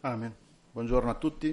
Amen. Buongiorno a tutti.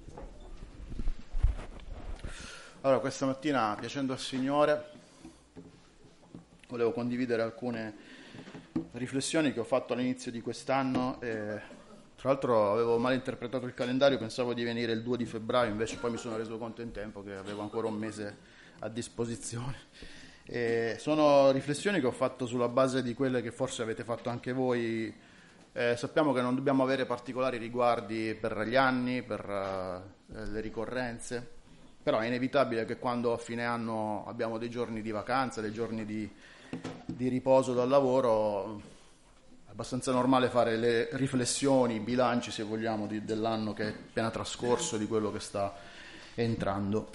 Allora, questa mattina, piacendo al Signore, volevo condividere alcune riflessioni che ho fatto all'inizio di quest'anno. Tra l'altro avevo mal interpretato il calendario, pensavo di venire il 2 di febbraio, invece poi mi sono reso conto in tempo che avevo ancora un mese a disposizione. Sono riflessioni che ho fatto sulla base di quelle che forse avete fatto anche voi. Sappiamo che non dobbiamo avere particolari riguardi per gli anni, per le ricorrenze, però è inevitabile che quando a fine anno abbiamo dei giorni di vacanza, dei giorni di riposo dal lavoro, è abbastanza normale fare le riflessioni, i bilanci, se vogliamo, dell'anno che è appena trascorso e di quello che sta entrando.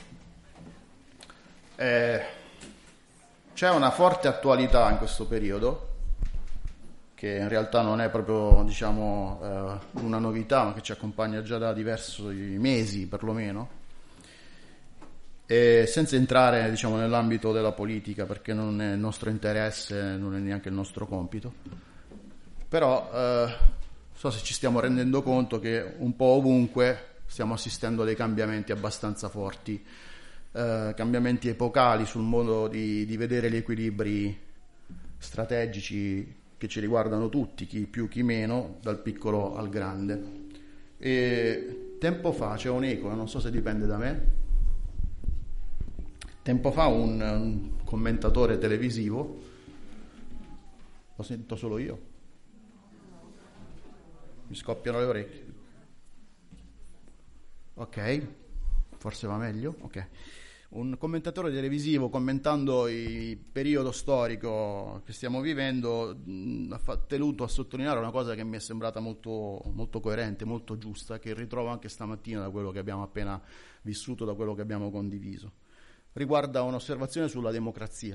C'è una forte attualità in questo periodo, che in realtà non è proprio, una novità, ma che ci accompagna già da diversi mesi perlomeno, e senza entrare nell'ambito della politica, perché non è il nostro interesse, non è neanche il nostro compito, però so se ci stiamo rendendo conto che un po' ovunque stiamo assistendo a dei cambiamenti abbastanza forti, cambiamenti epocali sul modo di vedere gli equilibri strategici che ci riguardano tutti, chi più chi meno, dal piccolo al grande. E tempo fa c'è un eco, non so se dipende da me. Tempo fa un commentatore televisivo, lo sento solo io, mi scoppiano le orecchie. Ok, forse va meglio. Ok. Un commentatore televisivo, commentando il periodo storico che stiamo vivendo, ha tenuto a sottolineare una cosa che mi è sembrata molto, molto coerente, molto giusta, che ritrovo anche stamattina da quello che abbiamo appena vissuto, da quello che abbiamo condiviso. Riguarda un'osservazione sulla democrazia.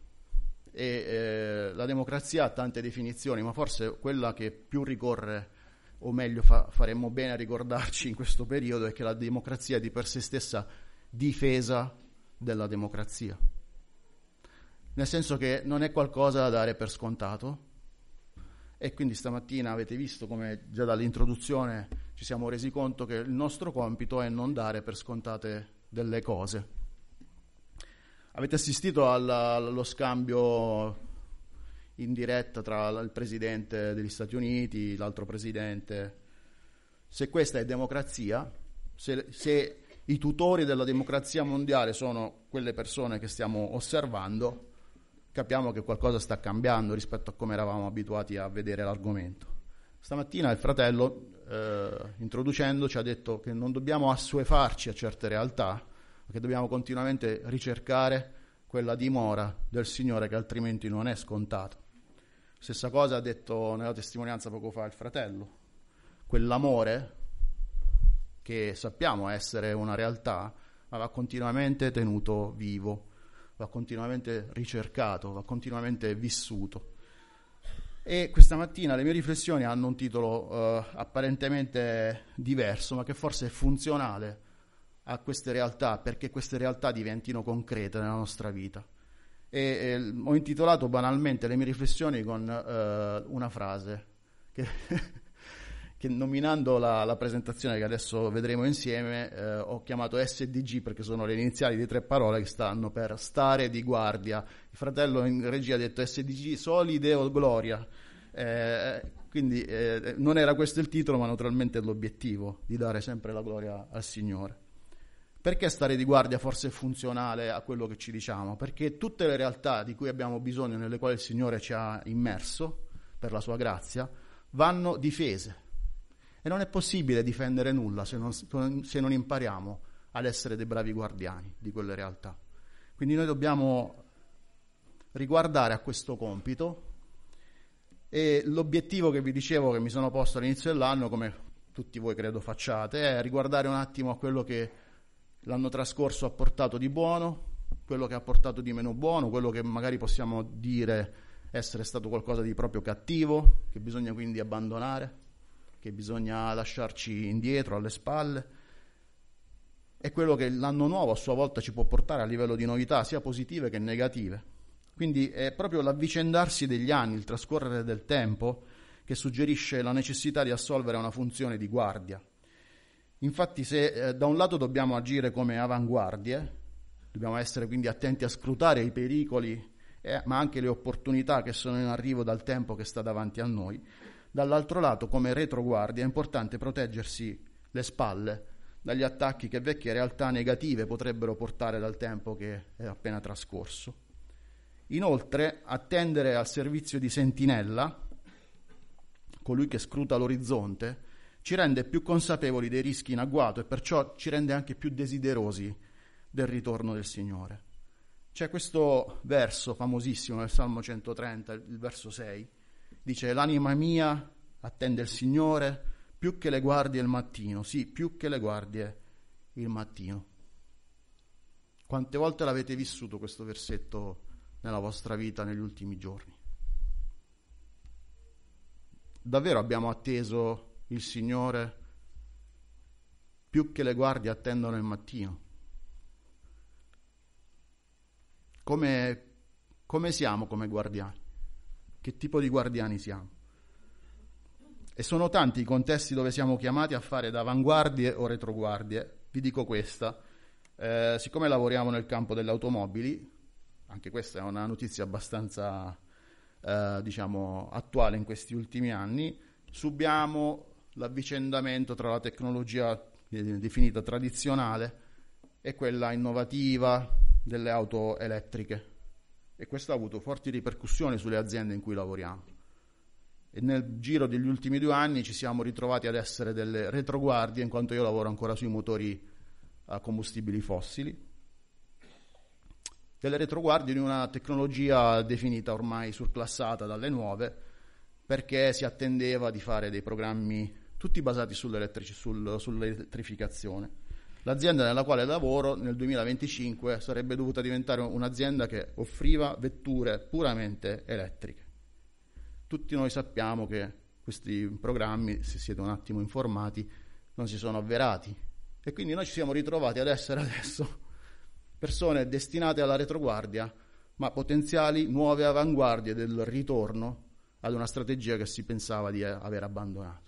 La democrazia ha tante definizioni, ma forse quella che più ricorre, o meglio faremmo bene a ricordarci in questo periodo, è che la democrazia è di per sé stessa difesa della democrazia, nel senso che non è qualcosa da dare per scontato, e quindi stamattina avete visto come già dall'introduzione ci siamo resi conto che il nostro compito è non dare per scontate delle cose. Avete assistito allo scambio in diretta tra il presidente degli Stati Uniti, l'altro presidente. Se questa è democrazia, se i tutori della democrazia mondiale sono quelle persone che stiamo osservando, capiamo che qualcosa sta cambiando rispetto a come eravamo abituati a vedere l'argomento. Stamattina il fratello, introducendo, ci ha detto che non dobbiamo assuefarci a certe realtà, ma che dobbiamo continuamente ricercare quella dimora del Signore, che altrimenti non è scontato. Stessa cosa ha detto nella testimonianza poco fa il fratello. Quell'amore che sappiamo essere una realtà, ma va continuamente tenuto vivo, va continuamente ricercato, va continuamente vissuto. E questa mattina le mie riflessioni hanno un titolo apparentemente diverso, ma che forse è funzionale a queste realtà, perché queste realtà diventino concrete nella nostra vita. Ho intitolato banalmente le mie riflessioni con una frase che nominando la presentazione che adesso vedremo insieme, ho chiamato SDG, perché sono le iniziali di 3 parole che stanno per stare di guardia. Il fratello in regia ha detto SDG, Soli Deo Gloria. Quindi non era questo il titolo, ma naturalmente l'obiettivo di dare sempre la gloria al Signore. Perché stare di guardia forse è funzionale a quello che ci diciamo? Perché tutte le realtà di cui abbiamo bisogno, nelle quali il Signore ci ha immerso per la sua grazia, vanno difese. E non è possibile difendere nulla se non impariamo ad essere dei bravi guardiani di quelle realtà. Quindi noi dobbiamo riguardare a questo compito, e l'obiettivo che vi dicevo, che mi sono posto all'inizio dell'anno, come tutti voi credo facciate, è riguardare un attimo a quello che l'anno trascorso ha portato di buono, quello che ha portato di meno buono, quello che magari possiamo dire essere stato qualcosa di proprio cattivo, che bisogna quindi abbandonare, che bisogna lasciarci indietro, alle spalle, e quello che l'anno nuovo a sua volta ci può portare a livello di novità, sia positive che negative. Quindi è proprio l'avvicendarsi degli anni, il trascorrere del tempo, che suggerisce la necessità di assolvere una funzione di guardia. Infatti, se da un lato dobbiamo agire come avanguardie, dobbiamo essere quindi attenti a scrutare i pericoli, ma anche le opportunità che sono in arrivo dal tempo che sta davanti a noi, dall'altro lato, come retroguardia, è importante proteggersi le spalle dagli attacchi che vecchie realtà negative potrebbero portare dal tempo che è appena trascorso. Inoltre, attendere al servizio di sentinella, colui che scruta l'orizzonte, ci rende più consapevoli dei rischi in agguato e perciò ci rende anche più desiderosi del ritorno del Signore. C'è questo verso famosissimo nel Salmo 130, il verso 6, dice: l'anima mia attende il Signore più che le guardie il mattino, sì, più che le guardie il mattino. Quante volte l'avete vissuto questo versetto nella vostra vita negli ultimi giorni? Davvero abbiamo atteso il Signore più che le guardie attendono il mattino? Come siamo come guardiani? Che tipo di guardiani siamo? E sono tanti i contesti dove siamo chiamati a fare da avanguardie o retroguardie. Vi dico questa, siccome lavoriamo nel campo delle automobili, anche questa è una notizia abbastanza attuale in questi ultimi anni, subiamo l'avvicendamento tra la tecnologia definita tradizionale e quella innovativa delle auto elettriche, e questo ha avuto forti ripercussioni sulle aziende in cui lavoriamo, e nel giro degli ultimi 2 anni ci siamo ritrovati ad essere delle retroguardie, in quanto io lavoro ancora sui motori a combustibili fossili, delle retroguardie di una tecnologia definita ormai surclassata dalle nuove, perché si attendeva di fare dei programmi tutti basati sull'elettrificazione. L'azienda nella quale lavoro nel 2025 sarebbe dovuta diventare un'azienda che offriva vetture puramente elettriche. Tutti noi sappiamo che questi programmi, se siete un attimo informati, non si sono avverati, e quindi noi ci siamo ritrovati ad essere adesso persone destinate alla retroguardia, ma potenziali nuove avanguardie del ritorno ad una strategia che si pensava di aver abbandonato.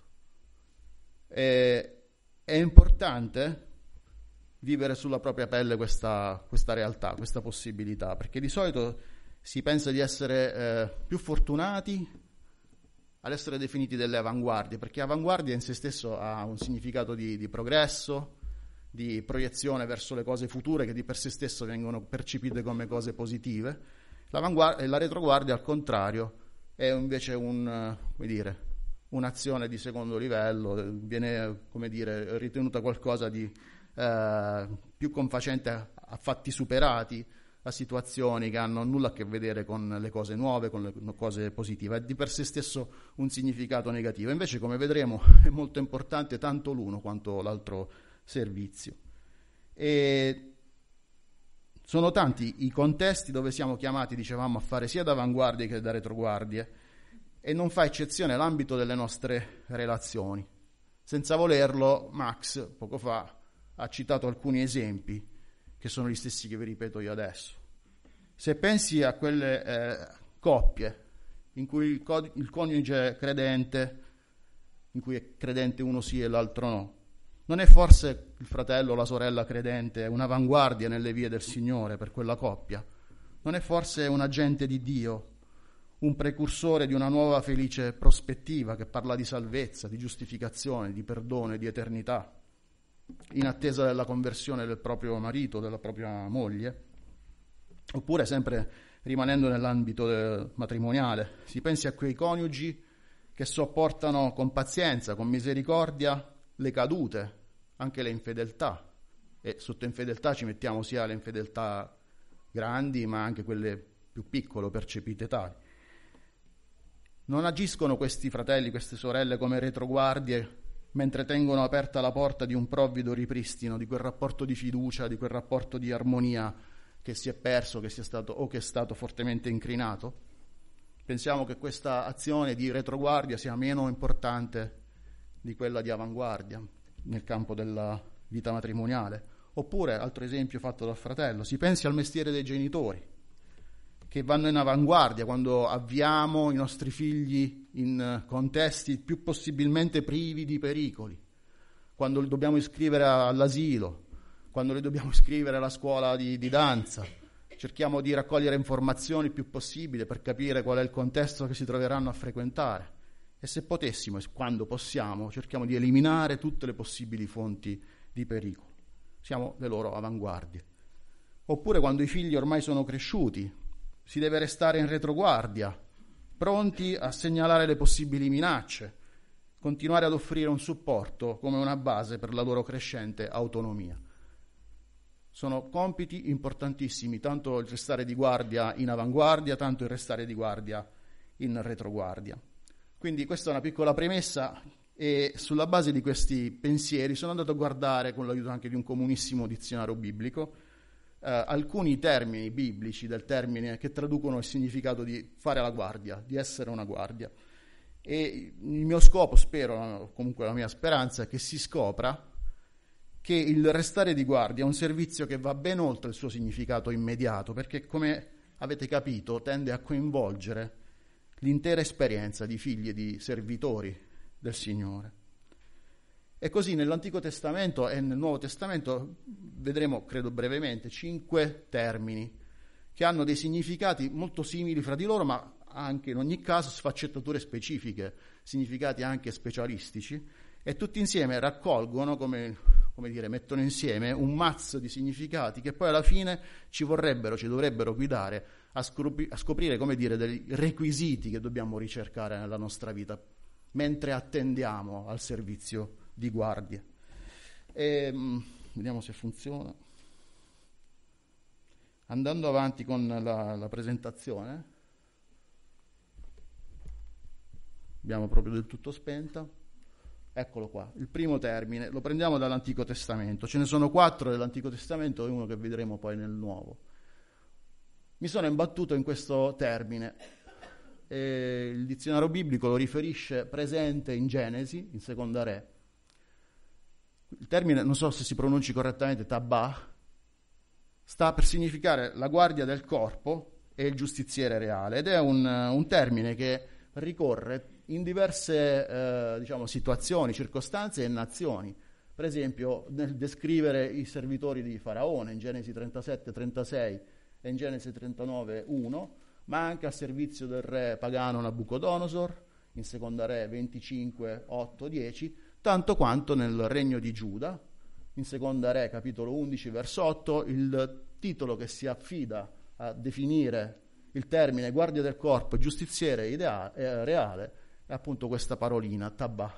È importante vivere sulla propria pelle questa realtà, questa possibilità, perché di solito si pensa di essere più fortunati ad essere definiti delle avanguardie, perché avanguardia in se stesso ha un significato di progresso, di proiezione verso le cose future che di per sé stesso vengono percepite come cose positive. La retroguardia, al contrario, è invece un'azione di secondo livello, viene, ritenuta qualcosa di più confacente a fatti superati, a situazioni che hanno nulla a che vedere con le cose nuove, con le cose positive, è di per sé stesso un significato negativo. Invece, come vedremo, è molto importante tanto l'uno quanto l'altro servizio. E sono tanti i contesti dove siamo chiamati, dicevamo, a fare sia da avanguardie che da retroguardie, e non fa eccezione l'ambito delle nostre relazioni. Senza volerlo, Max poco fa ha citato alcuni esempi che sono gli stessi che vi ripeto io adesso. Se pensi a quelle coppie in cui il coniuge credente, in cui è credente uno sì e l'altro no, non è forse il fratello o la sorella credente un'avanguardia nelle vie del Signore per quella coppia? Non è forse un agente di Dio, un precursore di una nuova felice prospettiva che parla di salvezza, di giustificazione, di perdono e di eternità, in attesa della conversione del proprio marito, della propria moglie? Oppure, sempre rimanendo nell'ambito matrimoniale, si pensi a quei coniugi che sopportano con pazienza, con misericordia, le cadute, anche le infedeltà, e sotto infedeltà ci mettiamo sia le infedeltà grandi ma anche quelle più piccole, percepite tali. Non agiscono questi fratelli, queste sorelle come retroguardie mentre tengono aperta la porta di un provvido ripristino, di quel rapporto di fiducia, di quel rapporto di armonia che si è perso, che sia stato o che è stato fortemente incrinato? Pensiamo che questa azione di retroguardia sia meno importante di quella di avanguardia nel campo della vita matrimoniale. Oppure, altro esempio fatto dal fratello, si pensi al mestiere dei genitori, che vanno in avanguardia quando avviamo i nostri figli in contesti più possibilmente privi di pericoli, quando li dobbiamo iscrivere all'asilo, quando li dobbiamo iscrivere alla scuola di danza. Cerchiamo di raccogliere informazioni il più possibile per capire qual è il contesto che si troveranno a frequentare e, se potessimo e quando possiamo, cerchiamo di eliminare tutte le possibili fonti di pericolo. Siamo le loro avanguardie. Oppure quando i figli ormai sono cresciuti, si deve restare in retroguardia, pronti a segnalare le possibili minacce, continuare ad offrire un supporto come una base per la loro crescente autonomia. Sono compiti importantissimi, tanto il restare di guardia in avanguardia, tanto il restare di guardia in retroguardia. Quindi questa è una piccola premessa e sulla base di questi pensieri sono andato a guardare, con l'aiuto anche di un comunissimo dizionario biblico, alcuni termini biblici del termine che traducono il significato di fare la guardia, di essere una guardia. E il mio scopo, spero, comunque la mia speranza, è che si scopra che il restare di guardia è un servizio che va ben oltre il suo significato immediato, perché, come avete capito, tende a coinvolgere l'intera esperienza di figli e di servitori del Signore. E così nell'Antico Testamento e nel Nuovo Testamento vedremo, credo brevemente, 5 termini che hanno dei significati molto simili fra di loro, ma anche in ogni caso sfaccettature specifiche, significati anche specialistici, e tutti insieme raccolgono, come dire, mettono insieme un mazzo di significati che poi alla fine ci dovrebbero guidare a scoprire, come dire, dei requisiti che dobbiamo ricercare nella nostra vita mentre attendiamo al servizio di guardia. Vediamo se funziona. Andando avanti con la presentazione, abbiamo proprio del tutto spenta. Eccolo qua, il primo termine, lo prendiamo dall'Antico Testamento. Ce ne sono 4 dell'Antico Testamento e uno che vedremo poi nel Nuovo. Mi sono imbattuto in questo termine. Il dizionario biblico lo riferisce presente in Genesi, in Seconda Re. Il termine, non so se si pronunci correttamente, tabah, sta per significare la guardia del corpo e il giustiziere reale, ed è un termine che ricorre in diverse situazioni, circostanze e nazioni. Per esempio, nel descrivere i servitori di Faraone in Genesi 37-36 e in Genesi 39-1, ma anche al servizio del re pagano Nabucodonosor in Seconda Re 25-8-10, tanto quanto nel regno di Giuda, in Seconda Re capitolo 11 verso 8, il titolo che si affida a definire il termine guardia del corpo, giustiziere reale, è appunto questa parolina, tabah.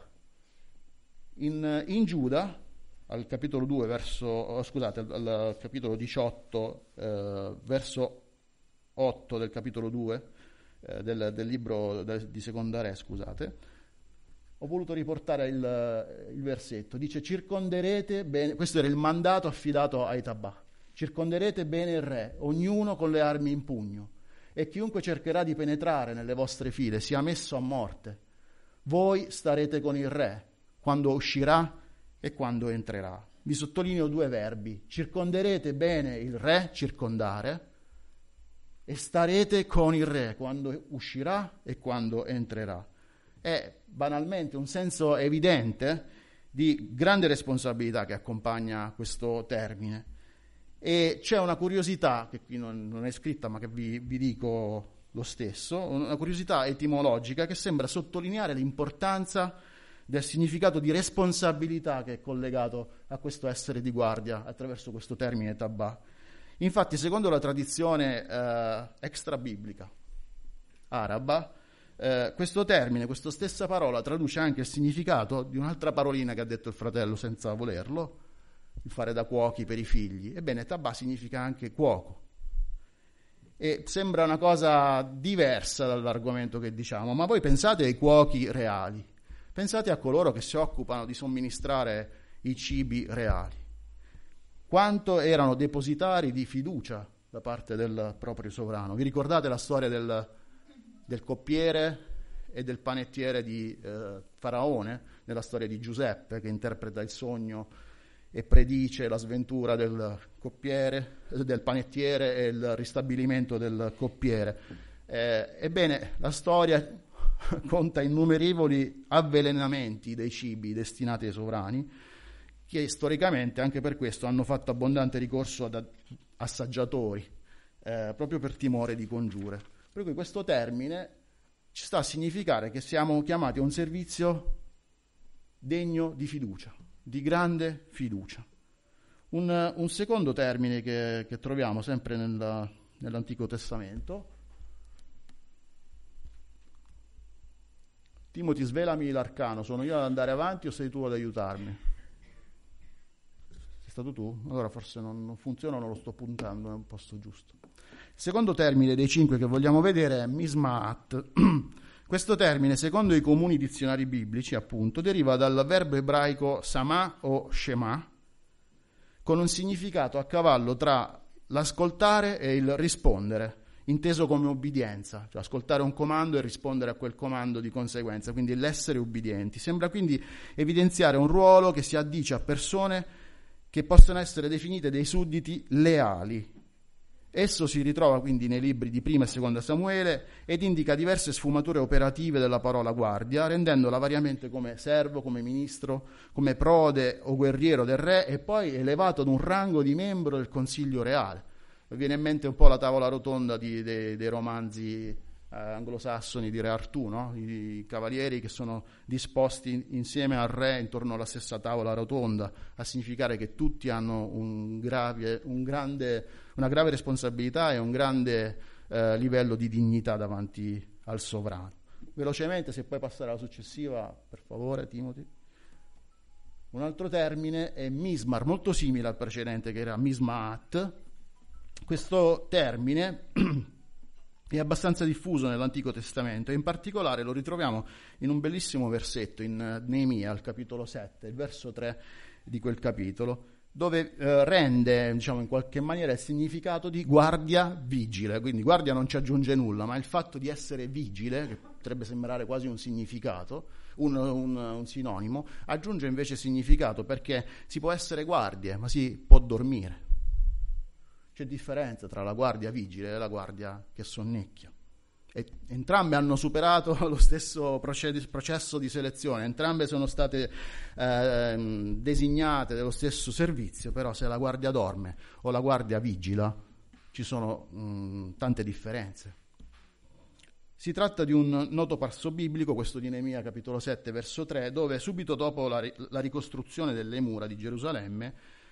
In Giuda, al capitolo 2 al capitolo 18 verso 8 del capitolo 2 del libro di Seconda Re, ho voluto riportare il versetto. Dice: circonderete bene, questo era il mandato affidato ai tabà, circonderete bene il re, ognuno con le armi in pugno, e chiunque cercherà di penetrare nelle vostre file sia messo a morte. Voi starete con il re quando uscirà e quando entrerà. Vi sottolineo 2 verbi: circonderete bene il re, circondare, e starete con il re quando uscirà e quando entrerà. È banalmente un senso evidente di grande responsabilità che accompagna questo termine. E c'è una curiosità, che qui non è scritta ma che vi dico lo stesso, una curiosità etimologica che sembra sottolineare l'importanza del significato di responsabilità che è collegato a questo essere di guardia attraverso questo termine tabà. Infatti, secondo la tradizione extrabiblica araba, questo termine, questa stessa parola, traduce anche il significato di un'altra parolina che ha detto il fratello senza volerlo, il fare da cuochi per i figli. Ebbene, tabà significa anche cuoco. E sembra una cosa diversa dall'argomento che diciamo, ma voi pensate ai cuochi reali, pensate a coloro che si occupano di somministrare i cibi reali. Quanto erano depositari di fiducia da parte del proprio sovrano. Vi ricordate la storia del coppiere e del panettiere di Faraone, nella storia di Giuseppe, che interpreta il sogno e predice la sventura del panettiere e il ristabilimento del coppiere. Ebbene, la storia conta innumerevoli avvelenamenti dei cibi destinati ai sovrani, che storicamente anche per questo hanno fatto abbondante ricorso ad assaggiatori, proprio per timore di congiure. Per cui questo termine ci sta a significare che siamo chiamati a un servizio degno di fiducia, di grande fiducia. Un secondo termine che troviamo sempre nell'Antico Testamento. Timoti, svelami l'arcano, sono io ad andare avanti o sei tu ad aiutarmi? Sei stato tu? Allora forse non funziona, non lo sto puntando nel posto giusto. Il secondo termine dei 5 che vogliamo vedere è mismaat. Questo termine, secondo i comuni dizionari biblici, appunto, deriva dal verbo ebraico samà o shema, con un significato a cavallo tra l'ascoltare e il rispondere, inteso come obbedienza, cioè ascoltare un comando e rispondere a quel comando di conseguenza, quindi l'essere ubbidienti. Sembra quindi evidenziare un ruolo che si addice a persone che possono essere definite dei sudditi leali. Esso si ritrova quindi nei libri di Prima e Seconda Samuele ed indica diverse sfumature operative della parola guardia, rendendola variamente come servo, come ministro, come prode o guerriero del re e poi elevato ad un rango di membro del Consiglio Reale. Mi viene in mente un po' la tavola rotonda dei romanzi anglosassoni di Re Artù, no? I cavalieri che sono disposti insieme al re intorno alla stessa tavola rotonda, a significare che tutti hanno una grave responsabilità e un grande livello di dignità davanti al sovrano. Velocemente, se puoi passare alla successiva, per favore, Timothy. Un altro termine è mismar, molto simile al precedente che era mismaat. Questo termine è abbastanza diffuso nell'Antico Testamento e in particolare lo ritroviamo in un bellissimo versetto in Neemia, al capitolo 7, il verso 3 di quel capitolo, dove rende, in qualche maniera il significato di guardia vigile. Quindi guardia non ci aggiunge nulla, ma il fatto di essere vigile, che potrebbe sembrare quasi un significato, un sinonimo, aggiunge invece significato, perché si può essere guardie, ma si può dormire. C'è differenza tra la guardia vigile e la guardia che sonnecchia. Entrambe hanno superato lo stesso processo di selezione, entrambe sono state designate dello stesso servizio, però se la guardia dorme o la guardia vigila ci sono tante differenze. Si tratta di un noto passo biblico, questo di Neemia capitolo 7 verso 3, dove subito dopo la ricostruzione delle mura di Gerusalemme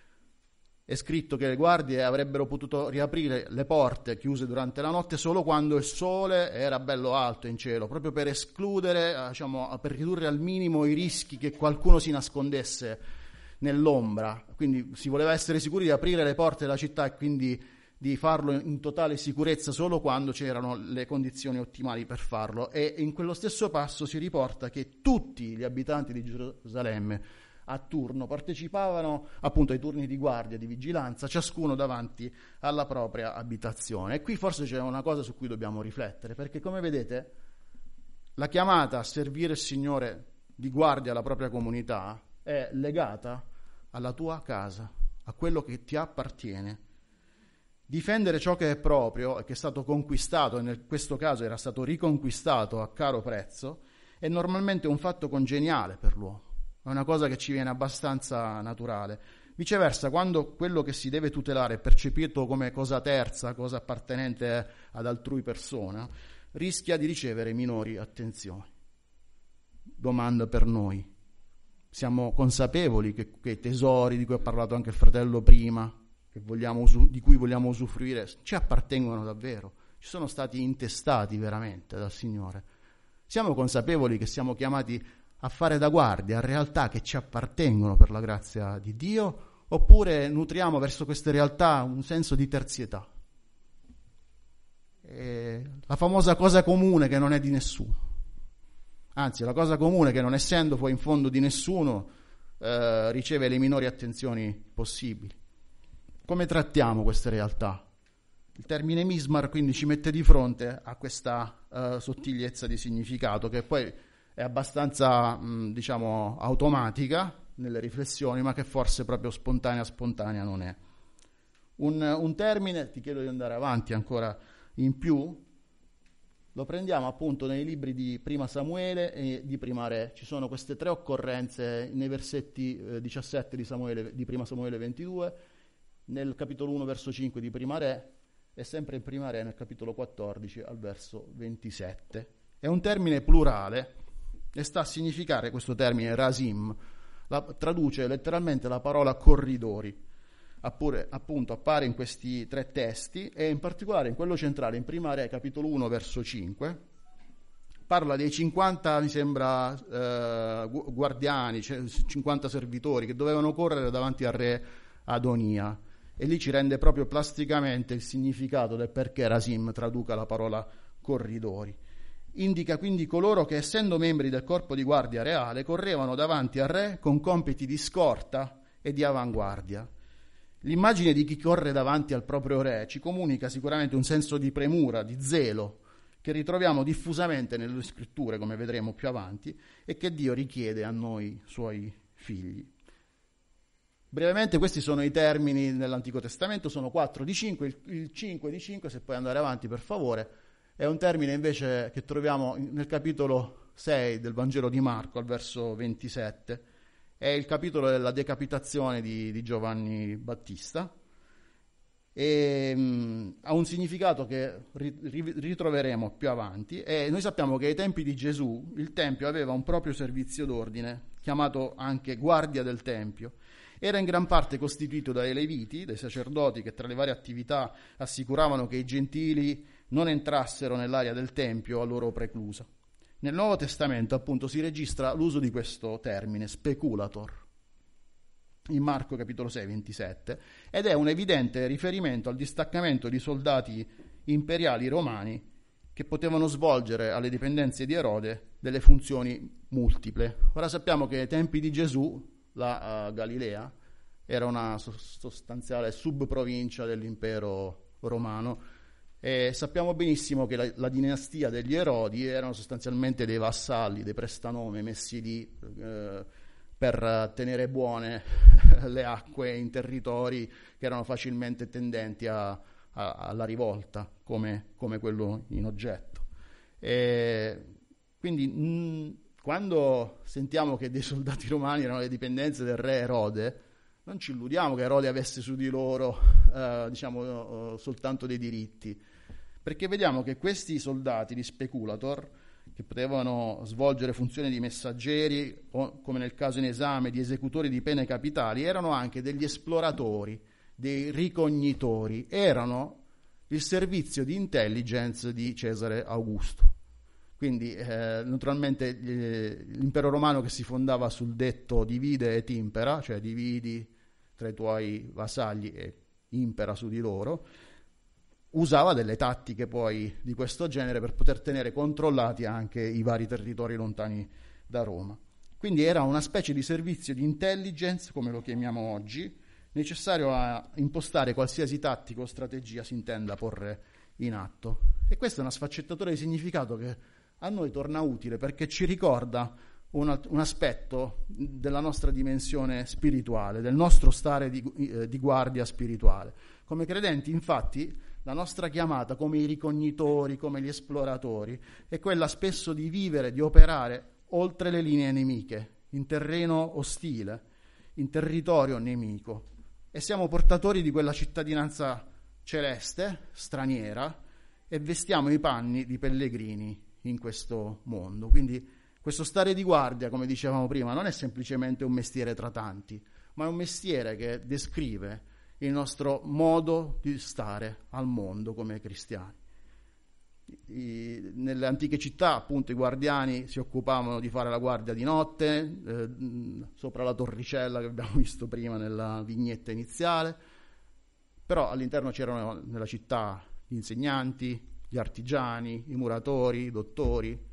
è scritto che le guardie avrebbero potuto riaprire le porte chiuse durante la notte solo quando il sole era bello alto in cielo, proprio per escludere, per ridurre al minimo i rischi che qualcuno si nascondesse nell'ombra. Quindi si voleva essere sicuri di aprire le porte della città e quindi di farlo in totale sicurezza solo quando c'erano le condizioni ottimali per farlo. E in quello stesso passo si riporta che tutti gli abitanti di Gerusalemme a turno partecipavano appunto ai turni di guardia, di vigilanza, ciascuno davanti alla propria abitazione. E qui forse c'è una cosa su cui dobbiamo riflettere, perché come vedete la chiamata a servire il Signore di guardia alla propria comunità è legata alla tua casa, a quello che ti appartiene. Difendere ciò che è proprio e che è stato conquistato, e in questo caso era stato riconquistato a caro prezzo, è normalmente un fatto congeniale per l'uomo. È una cosa che ci viene abbastanza naturale. Viceversa, quando quello che si deve tutelare è percepito come cosa terza, cosa appartenente ad altrui persona, rischia di ricevere minori attenzioni. Domanda per noi. Siamo consapevoli che quei tesori di cui ha parlato anche il fratello prima, di cui vogliamo usufruire, ci appartengono davvero? Ci sono stati intestati veramente dal Signore? Siamo consapevoli che siamo chiamati a fare da guardia a realtà che ci appartengono per la grazia di Dio, oppure nutriamo verso queste realtà un senso di terzietà? La famosa cosa comune che non è di nessuno. Anzi, la cosa comune che non essendo poi in fondo di nessuno riceve le minori attenzioni possibili. Come trattiamo queste realtà? Il termine mismar quindi ci mette di fronte a questa sottigliezza di significato che poi è abbastanza, automatica, nelle riflessioni, ma che forse proprio spontanea non è. Un termine, ti chiedo di andare avanti ancora in più, lo prendiamo appunto nei libri di Prima Samuele e di Prima Re. Ci sono queste 3 occorrenze nei versetti 17 di Prima Samuele 22, nel capitolo 1 verso 5 di Prima Re e sempre in Prima Re nel capitolo 14 al verso 27. È un termine plurale e sta a significare, questo termine rasim, traduce letteralmente la parola corridori. Appunto appare in questi 3 testi e in particolare in quello centrale, in Prima Re, capitolo 1, verso 5, parla dei 50, mi sembra, guardiani, 50 servitori che dovevano correre davanti al re Adonia, e lì ci rende proprio plasticamente il significato del perché Rasim traduca la parola corridori. Indica quindi coloro che, essendo membri del corpo di guardia reale, correvano davanti al re con compiti di scorta e di avanguardia. L'immagine di chi corre davanti al proprio re ci comunica sicuramente un senso di premura, di zelo, che ritroviamo diffusamente nelle scritture, come vedremo più avanti, e che Dio richiede a noi, suoi figli. Brevemente, questi sono i termini nell'Antico Testamento, sono 4 di 5, il 5 di 5, se puoi andare avanti per favore, è un termine invece che troviamo nel capitolo 6 del Vangelo di Marco, al verso 27, è il capitolo della decapitazione di Giovanni Battista e ha un significato che ritroveremo più avanti. E noi sappiamo che ai tempi di Gesù il Tempio aveva un proprio servizio d'ordine, chiamato anche guardia del Tempio. Era in gran parte costituito dai Leviti, dai sacerdoti che tra le varie attività assicuravano che i gentili non entrassero nell'area del Tempio a loro preclusa. Nel Nuovo Testamento, appunto, si registra l'uso di questo termine, speculator, in Marco capitolo 6, 27, ed è un evidente riferimento al distaccamento di soldati imperiali romani che potevano svolgere alle dipendenze di Erode delle funzioni multiple. Ora sappiamo che ai tempi di Gesù la Galilea era una sostanziale subprovincia dell'impero romano, e sappiamo benissimo che la dinastia degli Erodi erano sostanzialmente dei vassalli, dei prestanome messi lì per tenere buone le acque in territori che erano facilmente tendenti alla rivolta, come quello in oggetto. E quindi quando sentiamo che dei soldati romani erano le dipendenze del re Erode, non ci illudiamo che Erode avesse su di loro soltanto dei diritti, perché vediamo che questi soldati di speculator, che potevano svolgere funzioni di messaggeri o, come nel caso in esame, di esecutori di pene capitali, erano anche degli esploratori, dei ricognitori, erano il servizio di intelligence di Cesare Augusto. Quindi naturalmente l'impero romano, che si fondava sul detto divide et impera, cioè dividi tra i tuoi vasagli e impera su di loro, usava delle tattiche poi di questo genere per poter tenere controllati anche i vari territori lontani da Roma. Quindi era una specie di servizio di intelligence, come lo chiamiamo oggi, necessario a impostare qualsiasi tattica o strategia si intenda porre in atto. E questa è una sfaccettatura di significato che a noi torna utile, perché ci ricorda un aspetto della nostra dimensione spirituale, del nostro stare di guardia spirituale. Come credenti, infatti, la nostra chiamata come i ricognitori, come gli esploratori, è quella spesso di vivere, di operare oltre le linee nemiche, in terreno ostile, in territorio nemico. E siamo portatori di quella cittadinanza celeste, straniera, e vestiamo i panni di pellegrini in questo mondo. Quindi questo stare di guardia, come dicevamo prima, non è semplicemente un mestiere tra tanti, ma è un mestiere che descrive il nostro modo di stare al mondo come cristiani. Nelle antiche città, appunto, i guardiani si occupavano di fare la guardia di notte, sopra la torricella che abbiamo visto prima nella vignetta iniziale, però all'interno c'erano nella città gli insegnanti, gli artigiani, i muratori, i dottori.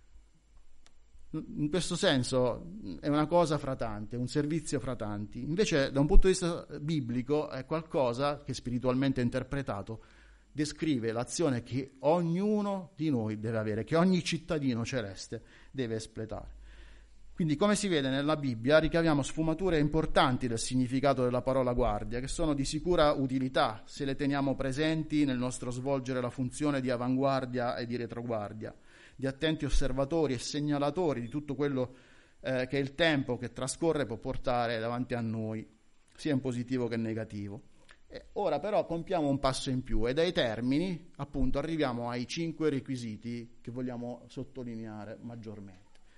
In questo senso è una cosa fra tante, un servizio fra tanti. Invece, da un punto di vista biblico, è qualcosa che, spiritualmente interpretato, descrive l'azione che ognuno di noi deve avere, che ogni cittadino celeste deve espletare. Quindi, come si vede nella Bibbia, ricaviamo sfumature importanti del significato della parola guardia, che sono di sicura utilità se le teniamo presenti nel nostro svolgere la funzione di avanguardia e di retroguardia, di attenti osservatori e segnalatori di tutto quello che il tempo che trascorre può portare davanti a noi, sia in positivo che in negativo. Ora però compiamo un passo in più e dai termini, appunto, arriviamo ai 5 requisiti che vogliamo sottolineare maggiormente.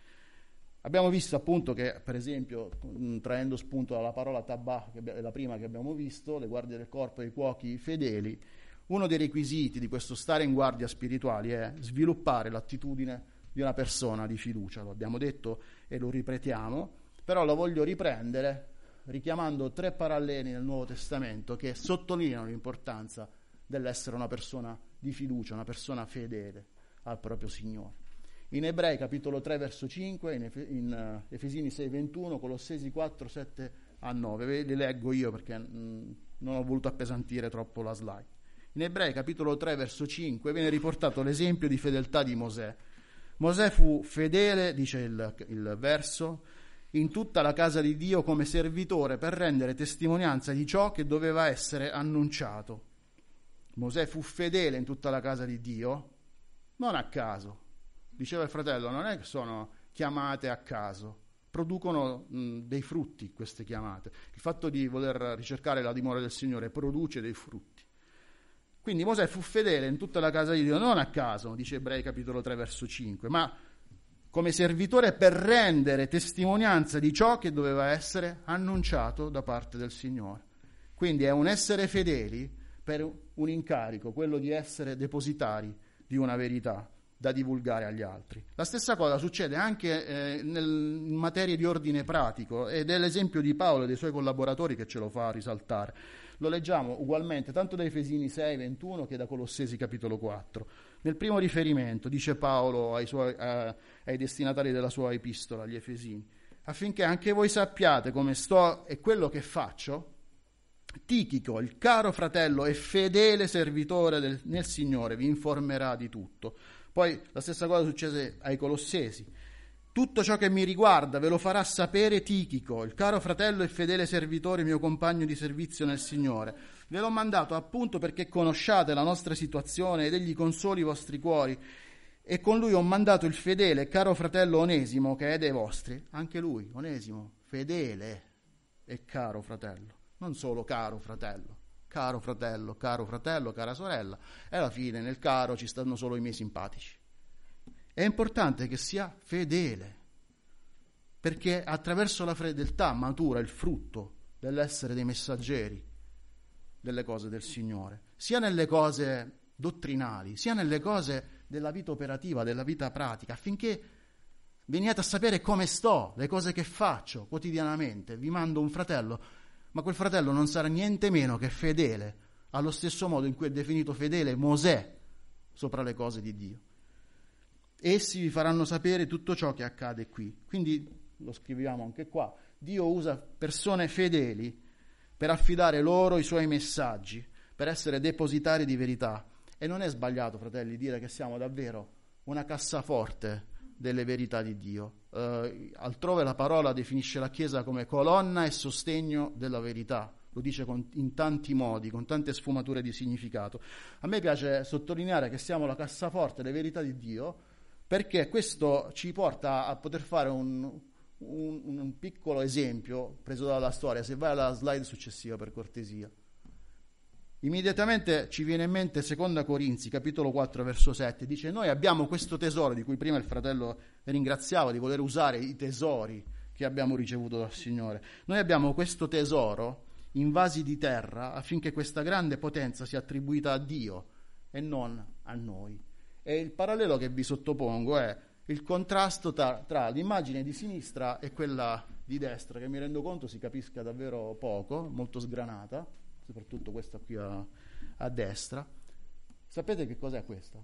Abbiamo visto appunto che, per esempio, traendo spunto dalla parola tabà, che è la prima che abbiamo visto, le guardie del corpo e i cuochi fedeli, uno dei requisiti di questo stare in guardia spirituali è sviluppare l'attitudine di una persona di fiducia. Lo abbiamo detto e lo ripetiamo, però lo voglio riprendere richiamando 3 paralleli nel Nuovo Testamento che sottolineano l'importanza dell'essere una persona di fiducia, una persona fedele al proprio Signore. In Ebrei capitolo 3 verso 5, in Efesini 6 21, Colossesi 4 7 a 9. Li leggo io perché non ho voluto appesantire troppo la slide. In Ebrei capitolo 3 verso 5 viene riportato l'esempio di fedeltà di Mosè. Mosè fu fedele, dice il verso, in tutta la casa di Dio come servitore per rendere testimonianza di ciò che doveva essere annunciato. Mosè fu fedele in tutta la casa di Dio, non a caso. Diceva il fratello, non è che sono chiamate a caso, producono dei frutti queste chiamate. Il fatto di voler ricercare la dimora del Signore produce dei frutti. Quindi Mosè fu fedele in tutta la casa di Dio, non a caso, dice Ebrei capitolo 3 verso 5, ma come servitore per rendere testimonianza di ciò che doveva essere annunciato da parte del Signore. Quindi è un essere fedeli per un incarico, quello di essere depositari di una verità da divulgare agli altri. La stessa cosa succede anche in materie di ordine pratico ed è l'esempio di Paolo e dei suoi collaboratori che ce lo fa risaltare. Lo leggiamo ugualmente tanto da Efesini 6 21 che da Colossesi capitolo 4. Nel primo riferimento dice Paolo ai destinatari della sua epistola, agli Efesini, affinché anche voi sappiate come sto e quello che faccio. Tichico, il caro fratello e fedele servitore nel Signore, vi informerà di tutto. Poi la stessa cosa succede ai Colossesi. Tutto ciò che mi riguarda ve lo farà sapere Tichico, il caro fratello e fedele servitore, mio compagno di servizio nel Signore. Ve l'ho mandato appunto perché conosciate la nostra situazione ed egli consoli i vostri cuori. E con lui ho mandato il fedele e caro fratello Onesimo, che è dei vostri. Anche lui, Onesimo, fedele e caro fratello. Non solo caro fratello, cara sorella, e alla fine nel caro ci stanno solo i miei simpatici. È importante che sia fedele, perché attraverso la fedeltà matura il frutto dell'essere dei messaggeri delle cose del Signore, sia nelle cose dottrinali, sia nelle cose della vita operativa, della vita pratica, affinché veniate a sapere come sto, le cose che faccio quotidianamente. Vi mando un fratello, ma quel fratello non sarà niente meno che fedele, allo stesso modo in cui è definito fedele Mosè sopra le cose di Dio. Essi vi faranno sapere tutto ciò che accade qui. Quindi, lo scriviamo anche qua, Dio usa persone fedeli per affidare loro i suoi messaggi, per essere depositari di verità. E non è sbagliato, fratelli, dire che siamo davvero una cassaforte delle verità di Dio. Altrove la parola definisce la Chiesa come colonna e sostegno della verità, lo dice in tanti modi, con tante sfumature di significato. A me piace sottolineare che siamo la cassaforte delle verità di Dio, perché questo ci porta a poter fare un piccolo esempio preso dalla storia. Se vai alla slide successiva, per cortesia. Immediatamente ci viene in mente 2 Corinzi, capitolo 4, verso 7, dice: noi abbiamo questo tesoro, di cui prima il fratello ringraziava di voler usare i tesori che abbiamo ricevuto dal Signore. Noi abbiamo questo tesoro in vasi di terra affinché questa grande potenza sia attribuita a Dio e non a noi. E il parallelo che vi sottopongo è il contrasto tra l'immagine di sinistra e quella di destra, che mi rendo conto si capisca davvero poco, molto sgranata, soprattutto questa qui a destra. Sapete che cos'è questa?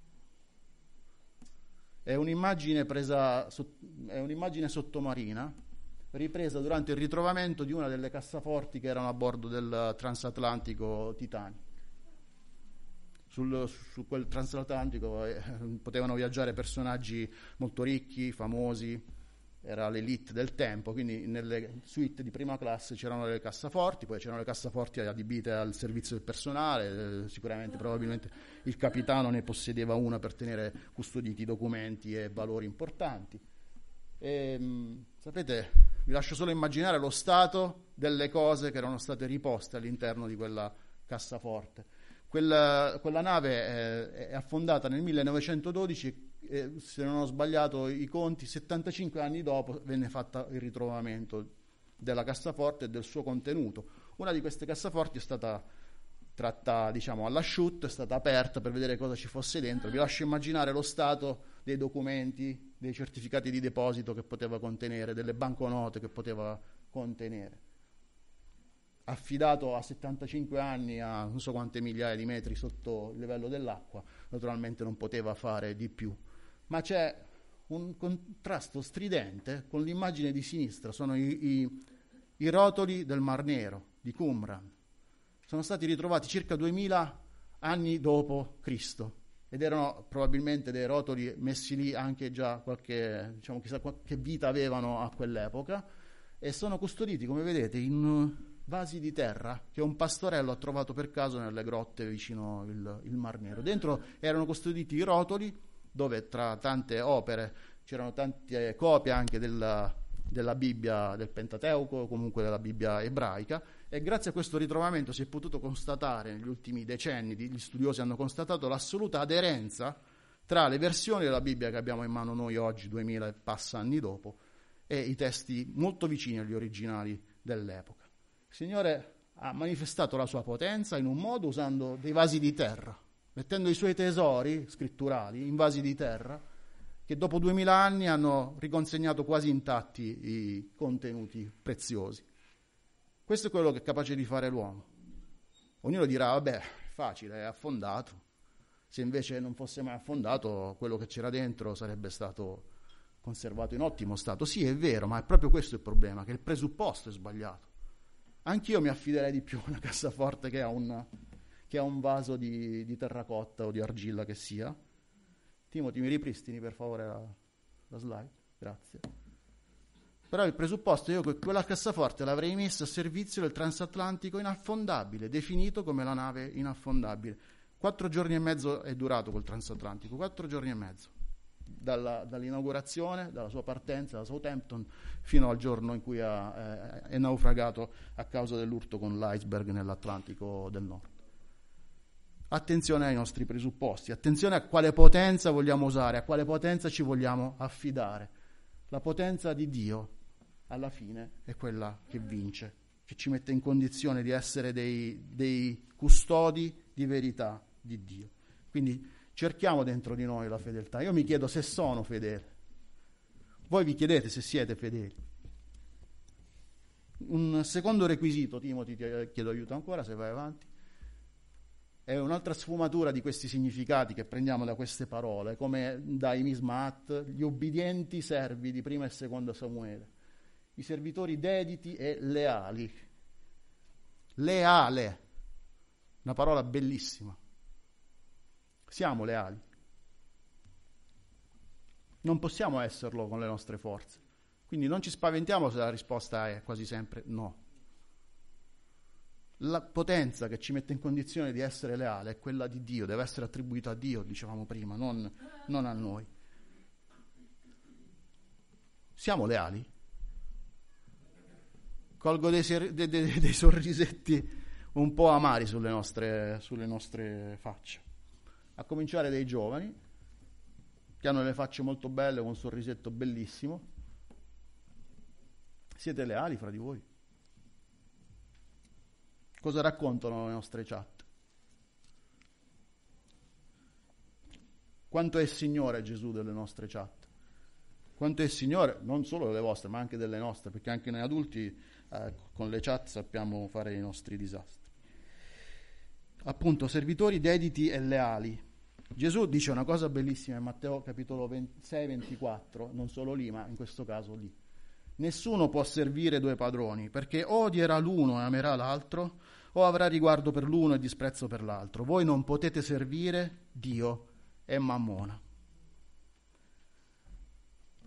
È un'immagine è un'immagine sottomarina ripresa durante il ritrovamento di una delle cassaforti che erano a bordo del transatlantico Titanic. Su quel transatlantico potevano viaggiare personaggi molto ricchi, famosi, era l'elite del tempo, quindi nelle suite di prima classe c'erano le cassaforti, poi c'erano le cassaforti adibite al servizio del personale, sicuramente, probabilmente il capitano ne possedeva una per tenere custoditi documenti e valori importanti. E, sapete, vi lascio solo immaginare lo stato delle cose che erano state riposte all'interno di quella cassaforte. Quella nave è affondata nel 1912 e, se non ho sbagliato i conti, 75 anni dopo venne fatto il ritrovamento della cassaforte e del suo contenuto. Una di queste cassaforti è stata tratta, diciamo, all'asciutto, è stata aperta per vedere cosa ci fosse dentro. Vi lascio immaginare lo stato dei documenti, dei certificati di deposito che poteva contenere, delle banconote che poteva contenere. Affidato a 75 anni a non so quante migliaia di metri sotto il livello dell'acqua, naturalmente non poteva fare di più. Ma c'è un contrasto stridente con l'immagine di sinistra, sono i rotoli del Mar Nero, di Qumran. Sono stati ritrovati circa 2000 anni dopo Cristo ed erano probabilmente dei rotoli messi lì anche già qualche, diciamo, chissà che vita avevano a quell'epoca, e sono custoditi, come vedete, in vasi di terra che un pastorello ha trovato per caso nelle grotte vicino il Mar Nero. Dentro erano custoditi i rotoli, dove tra tante opere c'erano tante copie anche della Bibbia, del Pentateuco, o comunque della Bibbia ebraica, e grazie a questo ritrovamento si è potuto constatare, negli ultimi decenni gli studiosi hanno constatato l'assoluta aderenza tra le versioni della Bibbia che abbiamo in mano noi oggi, 2000 e passa anni dopo, e i testi molto vicini agli originali dell'epoca. Il Signore ha manifestato la sua potenza in un modo usando dei vasi di terra, mettendo i suoi tesori scritturali in vasi di terra che dopo 2000 anni hanno riconsegnato quasi intatti i contenuti preziosi. Questo è quello che è capace di fare l'uomo. Ognuno dirà, vabbè, facile, è affondato. Se invece non fosse mai affondato, quello che c'era dentro sarebbe stato conservato in ottimo stato. Sì, è vero, ma è proprio questo il problema, che il presupposto è sbagliato. Anch'io mi affiderei di più a una cassaforte che a un vaso di terracotta o di argilla che sia. Timothy, mi ripristini per favore la slide? Grazie. Però il presupposto è che quella cassaforte l'avrei messa a servizio del transatlantico inaffondabile, definito come la nave inaffondabile. 4 giorni e mezzo è durato quel transatlantico, 4 giorni e mezzo. Dall'inaugurazione, dalla sua partenza da Southampton fino al giorno in cui è naufragato a causa dell'urto con l'iceberg nell'Atlantico del Nord. Attenzione ai nostri presupposti, attenzione a quale potenza vogliamo usare, a quale potenza ci vogliamo affidare. La potenza di Dio alla fine è quella che vince, che ci mette in condizione di essere dei custodi di verità di Dio. Quindi cerchiamo dentro di noi la fedeltà. Io mi chiedo se sono fedele. Voi vi chiedete se siete fedeli. Un secondo requisito, Timothy, ti chiedo aiuto ancora se vai avanti, è un'altra sfumatura di questi significati che prendiamo da queste parole, come dai Mismat, gli obbedienti servi di prima e seconda Samuele, i servitori dediti e leali. Leale, una parola bellissima. Siamo leali. Non possiamo esserlo con le nostre forze. Quindi non ci spaventiamo se la risposta è quasi sempre no. La potenza che ci mette in condizione di essere leale è quella di Dio, deve essere attribuita a Dio, dicevamo prima, non a noi. Siamo leali? Colgo dei sorrisetti un po' amari sulle nostre facce. A cominciare dai giovani, che hanno le facce molto belle, con un sorrisetto bellissimo. Siete leali fra di voi? Cosa raccontano le nostre chat? Quanto è Signore Gesù delle nostre chat? Quanto è Signore, non solo delle vostre, ma anche delle nostre, perché anche noi adulti con le chat sappiamo fare i nostri disastri. Appunto, servitori dediti e leali. Gesù dice una cosa bellissima in Matteo capitolo 6-24, non solo lì, ma in questo caso lì. Nessuno può servire 2 padroni, perché o odierà l'uno e amerà l'altro, o avrà riguardo per l'uno e disprezzo per l'altro. Voi non potete servire Dio e Mammona.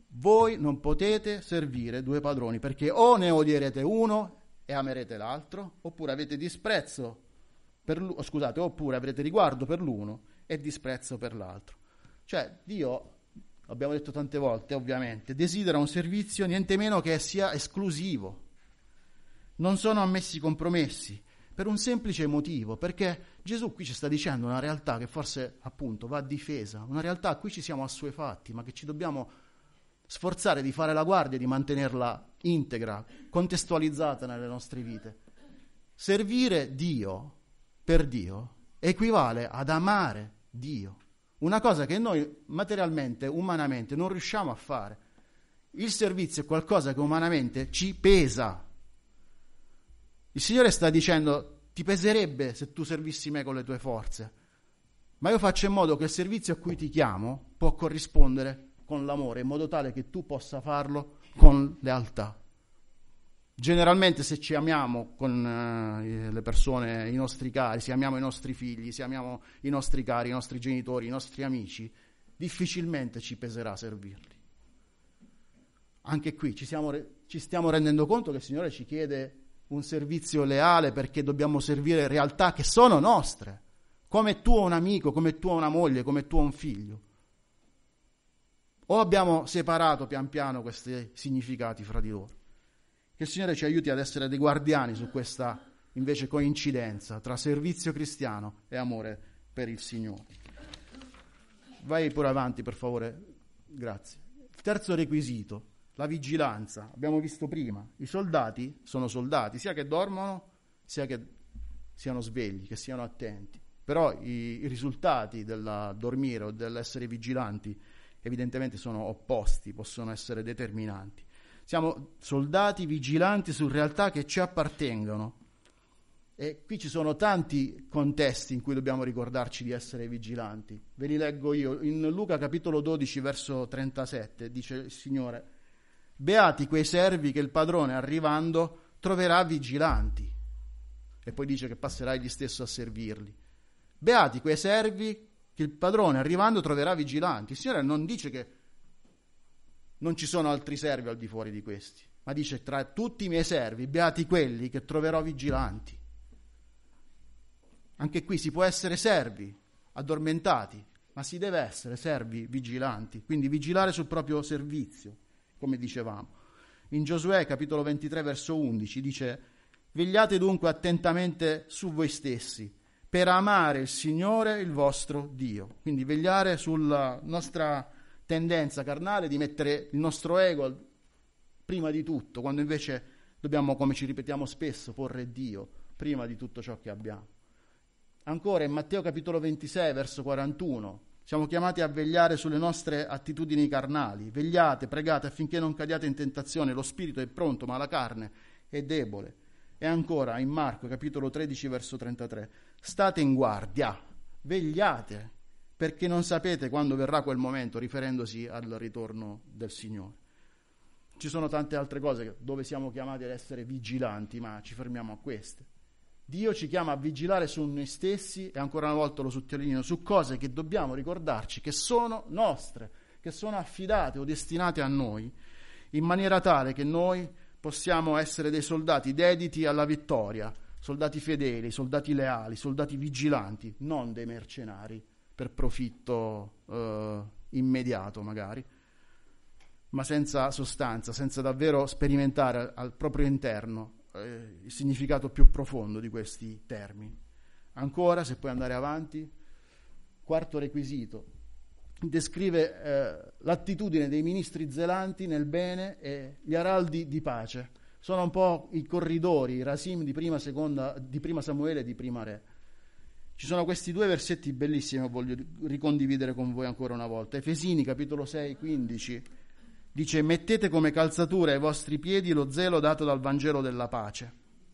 voi non potete servire due padroni, perché o ne odierete uno e amerete l'altro, oppure avete disprezzo oppure avrete riguardo per l'uno e disprezzo per l'altro. Cioè Dio, abbiamo detto tante volte, ovviamente, desidera un servizio niente meno che sia esclusivo. Non sono ammessi compromessi, per un semplice motivo, perché Gesù qui ci sta dicendo una realtà che forse appunto va difesa, una realtà a cui ci siamo assuefatti, ma che ci dobbiamo sforzare di fare la guardia e di mantenerla integra, contestualizzata nelle nostre vite. Servire Dio per Dio equivale ad amare Dio, una cosa che noi materialmente, umanamente non riusciamo a fare. Il servizio è qualcosa che umanamente ci pesa. Il Signore sta dicendo: ti peserebbe se tu servissi me con le tue forze, ma io faccio in modo che il servizio a cui ti chiamo può corrispondere con l'amore, in modo tale che tu possa farlo con lealtà. Generalmente se ci amiamo con le persone, i nostri cari, se amiamo i nostri figli, se amiamo i nostri cari, i nostri genitori, i nostri amici, difficilmente ci peserà servirli. Anche qui ci stiamo rendendo conto che il Signore ci chiede un servizio leale perché dobbiamo servire realtà che sono nostre, come tu un amico, come tu una moglie, come tu un figlio. O abbiamo separato pian piano questi significati fra di loro? Che il Signore ci aiuti ad essere dei guardiani su questa invece coincidenza tra servizio cristiano e amore per il Signore. Vai pure avanti, per favore. Grazie. Il terzo requisito, la vigilanza. Abbiamo visto prima, i soldati sono soldati, sia che dormono, sia che siano svegli, che siano attenti. Però i risultati del dormire o dell'essere vigilanti evidentemente sono opposti, possono essere determinanti. Siamo soldati vigilanti su realtà che ci appartengono. E qui ci sono tanti contesti in cui dobbiamo ricordarci di essere vigilanti. Ve li leggo io. In Luca capitolo 12 verso 37 dice il Signore: beati quei servi che il padrone arrivando troverà vigilanti. E poi dice che passerà egli stesso a servirli. Beati quei servi che il padrone arrivando troverà vigilanti. Il Signore non dice che non ci sono altri servi al di fuori di questi, ma dice: tra tutti i miei servi, beati quelli che troverò vigilanti. Anche qui si può essere servi addormentati, ma si deve essere servi vigilanti, quindi vigilare sul proprio servizio, come dicevamo. In Giosuè capitolo 23 verso 11 dice: vegliate dunque attentamente su voi stessi per amare il Signore il vostro Dio. Quindi vegliare sulla nostra tendenza carnale di mettere il nostro ego prima di tutto, quando invece dobbiamo, come ci ripetiamo spesso, porre Dio prima di tutto ciò che abbiamo. Ancora in Matteo capitolo 26 verso 41 siamo chiamati a vegliare sulle nostre attitudini carnali. Vegliate, pregate affinché non cadiate in tentazione, lo spirito è pronto ma la carne è debole. E ancora in Marco capitolo 13 verso 33: state in guardia, vegliate, perché non sapete quando verrà quel momento, riferendosi al ritorno del Signore. Ci sono tante altre cose dove siamo chiamati ad essere vigilanti, ma ci fermiamo a queste. Dio ci chiama a vigilare su noi stessi, e ancora una volta lo sottolineo, su cose che dobbiamo ricordarci che sono nostre, che sono affidate o destinate a noi, in maniera tale che noi possiamo essere dei soldati dediti alla vittoria, soldati fedeli, soldati leali, soldati vigilanti, non dei mercenari per profitto immediato magari, ma senza sostanza, senza davvero sperimentare al proprio interno il significato più profondo di questi termini. Ancora, se puoi andare avanti, quarto requisito, descrive l'attitudine dei ministri zelanti nel bene e gli araldi di pace. Sono un po' i corridori, i rasim di prima Samuele e di prima Re. Ci sono questi due versetti bellissimi che voglio ricondividere con voi ancora una volta. Efesini capitolo 6, 15 dice: mettete come calzatura ai vostri piedi lo zelo dato dal Vangelo della pace.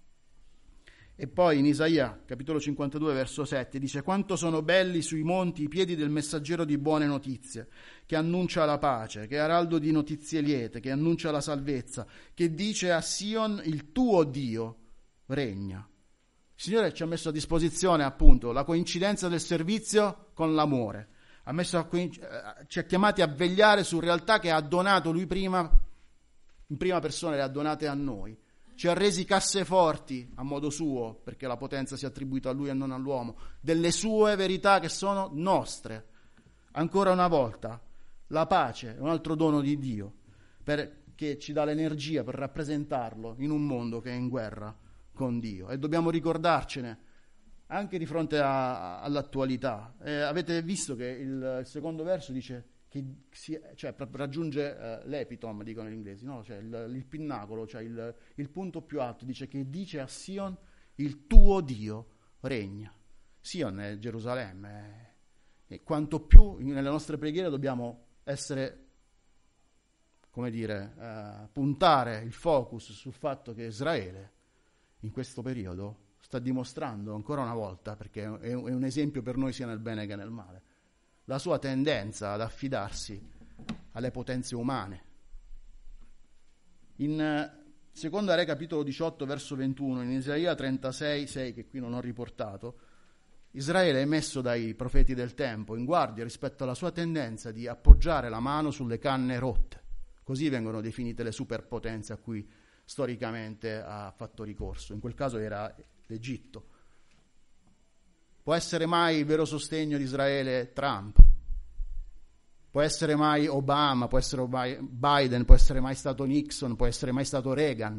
E poi in Isaia capitolo 52 verso 7 dice: quanto sono belli sui monti i piedi del messaggero di buone notizie, che annuncia la pace, che è araldo di notizie liete, che annuncia la salvezza, che dice a Sion: il tuo Dio regna. Il Signore ci ha messo a disposizione appunto la coincidenza del servizio con l'amore. ci ha chiamati a vegliare su realtà che ha donato lui prima, in prima persona le ha donate a noi. Ci ha resi casseforti a modo suo, perché la potenza sia attribuita a lui e non all'uomo, delle sue verità che sono nostre. Ancora una volta, la pace è un altro dono di Dio, che ci dà l'energia per rappresentarlo in un mondo che è in guerra con Dio, e dobbiamo ricordarcene anche di fronte all'attualità. Avete visto che il secondo verso dice che raggiunge l'epitom, dicono gli inglesi, no? Cioè il pinnacolo, cioè il punto più alto, dice a Sion: il tuo Dio regna. Sion è Gerusalemme, e quanto più nelle nostre preghiere dobbiamo essere, puntare il focus sul fatto che Israele in questo periodo sta dimostrando ancora una volta, perché è un esempio per noi sia nel bene che nel male, la sua tendenza ad affidarsi alle potenze umane. In Seconda Re capitolo 18 verso 21, in Isaia 36, 6, che qui non ho riportato, Israele è messo dai profeti del tempo in guardia rispetto alla sua tendenza di appoggiare la mano sulle canne rotte. Così vengono definite le superpotenze a cui storicamente ha fatto ricorso. In quel caso era l'Egitto. Può essere mai il vero sostegno di Israele Trump? Può essere mai Obama? Può essere Biden? Può essere mai stato Nixon? Può essere mai stato Reagan?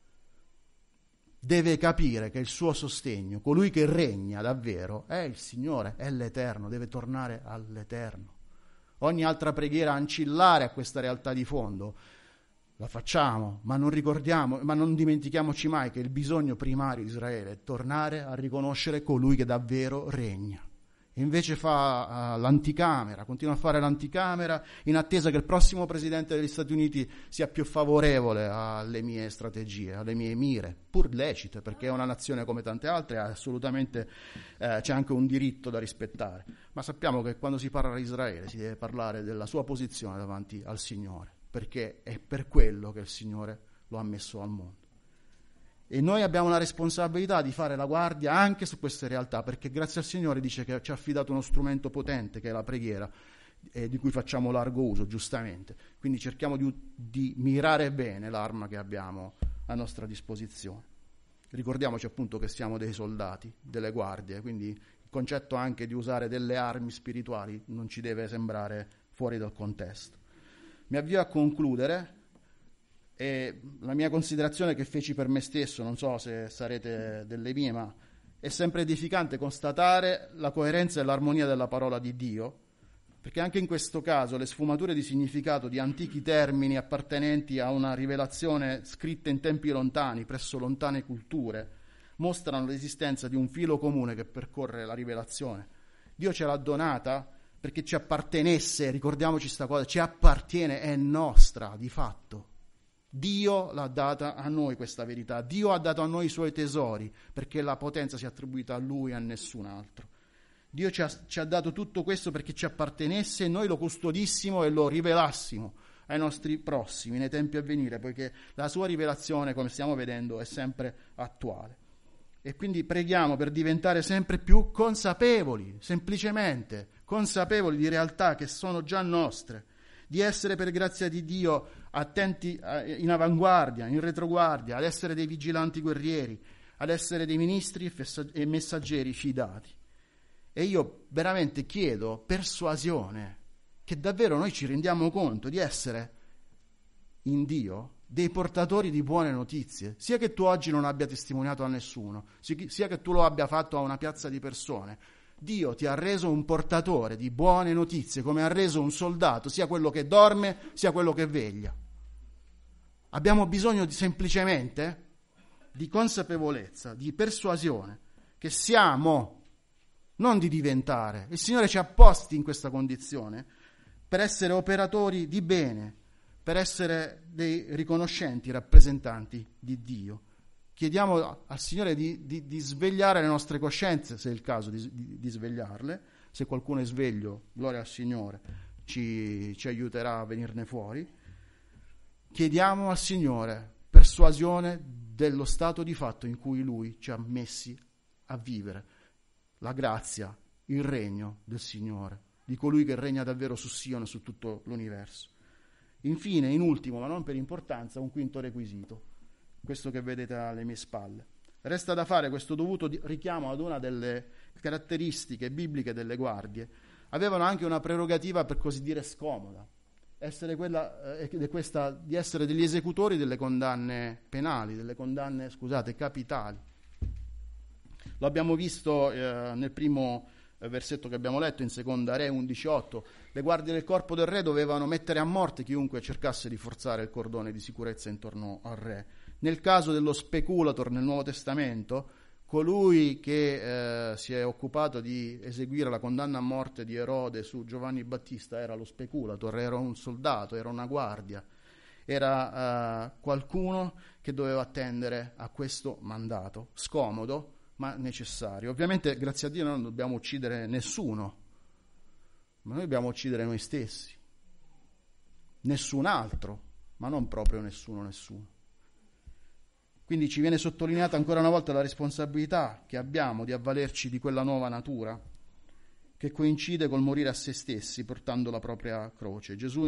Deve capire che il suo sostegno, colui che regna davvero, è il Signore, è l'Eterno, deve tornare all'Eterno. Ogni altra preghiera ancillare a questa realtà di fondo la facciamo, ma non dimentichiamoci mai che il bisogno primario di Israele è tornare a riconoscere colui che davvero regna. E invece fa l'anticamera, continua a fare l'anticamera in attesa che il prossimo presidente degli Stati Uniti sia più favorevole alle mie strategie, alle mie mire, pur lecite, perché è una nazione come tante altre, assolutamente c'è anche un diritto da rispettare. Ma sappiamo che quando si parla di Israele si deve parlare della sua posizione davanti al Signore, perché è per quello che il Signore lo ha messo al mondo. E noi abbiamo la responsabilità di fare la guardia anche su queste realtà, perché grazie al Signore dice che ci ha affidato uno strumento potente che è la preghiera, di cui facciamo largo uso, giustamente. Quindi cerchiamo di mirare bene l'arma che abbiamo a nostra disposizione. Ricordiamoci appunto che siamo dei soldati, delle guardie, quindi il concetto anche di usare delle armi spirituali non ci deve sembrare fuori dal contesto. Mi avvio a concludere. E la mia considerazione che feci per me stesso, non so se sarete delle mie, ma è sempre edificante constatare la coerenza e l'armonia della parola di Dio, perché anche in questo caso le sfumature di significato di antichi termini appartenenti a una rivelazione scritta in tempi lontani, presso lontane culture, mostrano l'esistenza di un filo comune che percorre la rivelazione. Dio ce l'ha donata perché ci appartenesse, ricordiamoci sta cosa, ci appartiene, è nostra di fatto. Dio l'ha data a noi questa verità, Dio ha dato a noi i suoi tesori, perché la potenza sia attribuita a Lui e a nessun altro. Dio ci ha dato tutto questo perché ci appartenesse e noi lo custodissimo e lo rivelassimo ai nostri prossimi nei tempi a venire, poiché la sua rivelazione, come stiamo vedendo, è sempre attuale. E quindi preghiamo per diventare sempre più consapevoli, semplicemente consapevoli di realtà che sono già nostre, di essere per grazia di Dio attenti in avanguardia, in retroguardia, ad essere dei vigilanti guerrieri, ad essere dei ministri e messaggeri fidati. E io veramente chiedo persuasione, che davvero noi ci rendiamo conto di essere in Dio dei portatori di buone notizie, sia che tu oggi non abbia testimoniato a nessuno, sia che tu lo abbia fatto a una piazza di persone. Dio ti ha reso un portatore di buone notizie, come ha reso un soldato, sia quello che dorme, sia quello che veglia. Abbiamo bisogno semplicemente di consapevolezza, di persuasione, che siamo, non di diventare. Il Signore ci ha posti in questa condizione per essere operatori di bene, per essere dei riconoscenti rappresentanti di Dio. Chiediamo al Signore di svegliare le nostre coscienze, se è il caso di svegliarle. Se qualcuno è sveglio, gloria al Signore, ci aiuterà a venirne fuori. Chiediamo al Signore persuasione dello stato di fatto in cui Lui ci ha messi a vivere, la grazia, il regno del Signore, di colui che regna davvero su Sion e su tutto l'universo. Infine, in ultimo, ma non per importanza, un quinto requisito, questo che vedete alle mie spalle. Resta da fare questo dovuto richiamo ad una delle caratteristiche bibliche delle guardie. Avevano anche una prerogativa, per così dire, scomoda, essere di essere degli esecutori delle condanne penali, delle condanne, capitali. Lo abbiamo visto nel primo versetto che abbiamo letto in seconda Re 11:8. Le guardie del corpo del re dovevano mettere a morte chiunque cercasse di forzare il cordone di sicurezza intorno al re. Nel caso dello speculator nel Nuovo Testamento, colui che si è occupato di eseguire la condanna a morte di Erode su Giovanni Battista era lo speculator, era un soldato, era una guardia, era qualcuno che doveva attendere a questo mandato, scomodo ma necessario. Ovviamente, grazie a Dio, noi non dobbiamo uccidere nessuno, ma noi dobbiamo uccidere noi stessi, nessun altro, ma non proprio nessuno. Quindi ci viene sottolineata ancora una volta la responsabilità che abbiamo di avvalerci di quella nuova natura che coincide col morire a se stessi portando la propria croce. Gesù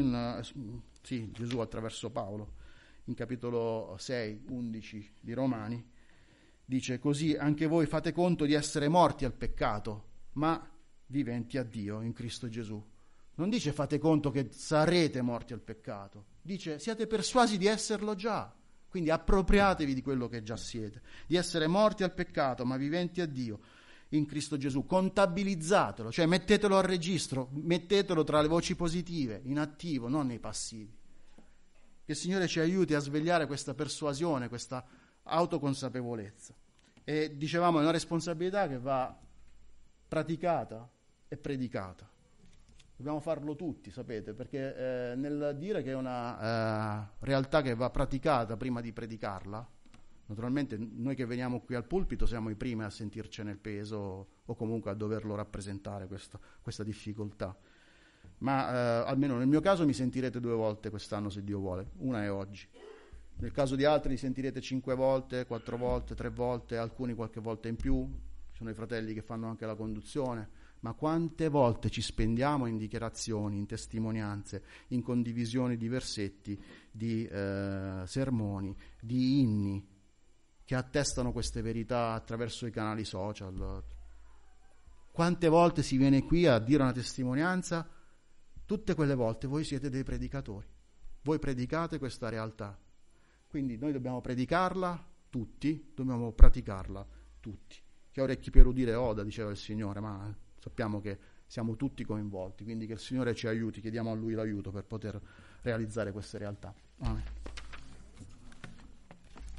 attraverso Paolo in capitolo 6, 11 di Romani dice: così anche voi fate conto di essere morti al peccato, ma viventi a Dio in Cristo Gesù. Non dice fate conto che sarete morti al peccato, dice siate persuasi di esserlo già. Quindi appropriatevi di quello che già siete, di essere morti al peccato, ma viventi a Dio in Cristo Gesù. Contabilizzatelo, cioè mettetelo al registro, mettetelo tra le voci positive, in attivo, non nei passivi. Che il Signore ci aiuti a svegliare questa persuasione, questa autoconsapevolezza. E dicevamo, è una responsabilità che va praticata e predicata. Dobbiamo farlo tutti, sapete, perché nel dire che è una realtà che va praticata prima di predicarla, naturalmente noi che veniamo qui al pulpito siamo i primi a sentircene il peso o comunque a doverlo rappresentare questa difficoltà. Ma almeno nel mio caso mi sentirete 2 volte quest'anno, se Dio vuole. Una è oggi. Nel caso di altri li sentirete 5 volte, 4 volte, 3 volte, alcuni qualche volta in più. Ci sono i fratelli che fanno anche la conduzione. Ma quante volte ci spendiamo in dichiarazioni, in testimonianze, in condivisioni di versetti, di sermoni, di inni che attestano queste verità attraverso i canali social. Quante volte si viene qui a dire una testimonianza? Tutte quelle volte voi siete dei predicatori. Voi predicate questa realtà. Quindi noi dobbiamo predicarla tutti, dobbiamo praticarla tutti. Chi ha orecchi per udire oda, diceva il Signore, ma sappiamo che siamo tutti coinvolti, quindi che il Signore ci aiuti, chiediamo a Lui l'aiuto per poter realizzare queste realtà. Amen.